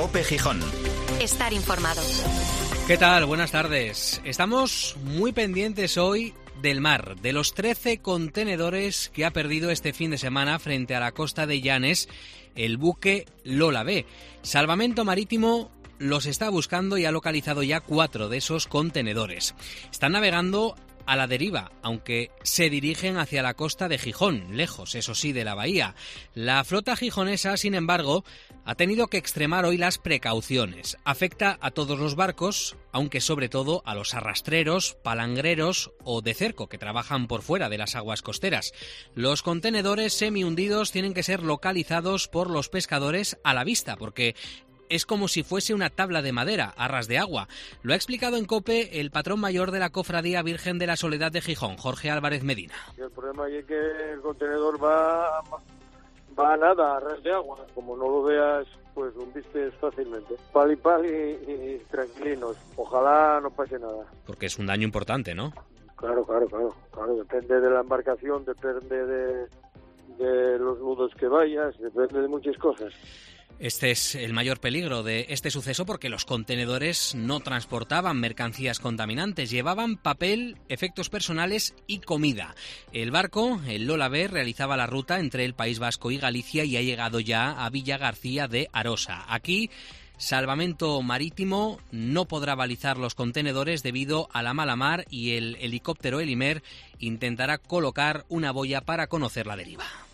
COPE Gijón. Estar informado. ¿Qué tal? Buenas tardes. Estamos muy pendientes hoy del mar, de los 13 contenedores que ha perdido este fin de semana frente a la costa de Llanes el buque Lola B. Salvamento Marítimo los está buscando y ha localizado ya 4 de esos contenedores. Están navegando a la deriva, aunque se dirigen hacia la costa de Gijón, lejos, eso sí, de la bahía. La flota gijonesa, sin embargo, ha tenido que extremar hoy las precauciones. Afecta a todos los barcos, aunque sobre todo a los arrastreros, palangreros o de cerco que trabajan por fuera de las aguas costeras. Los contenedores semihundidos tienen que ser localizados por los pescadores a la vista, porque es como si fuese una tabla de madera a ras de agua. Lo ha explicado en COPE el patrón mayor de la Cofradía Virgen de la Soledad de Gijón, Jorge Álvarez Medina. El problema es que el contenedor va a nada, a ras de agua. Como no lo veas, pues lo vistes fácilmente. Pal y tranquilinos. Ojalá no pase nada. Porque es un daño importante, ¿no? Claro. Depende de la embarcación, depende de los nudos que vayas, depende de muchas cosas. Este es el mayor peligro de este suceso porque los contenedores no transportaban mercancías contaminantes, llevaban papel, efectos personales y comida. El barco, el Lola B, realizaba la ruta entre el País Vasco y Galicia y ha llegado ya a Villa García de Arosa. Aquí, Salvamento Marítimo no podrá balizar los contenedores debido a la mala mar y el helicóptero Elimer intentará colocar una boya para conocer la deriva.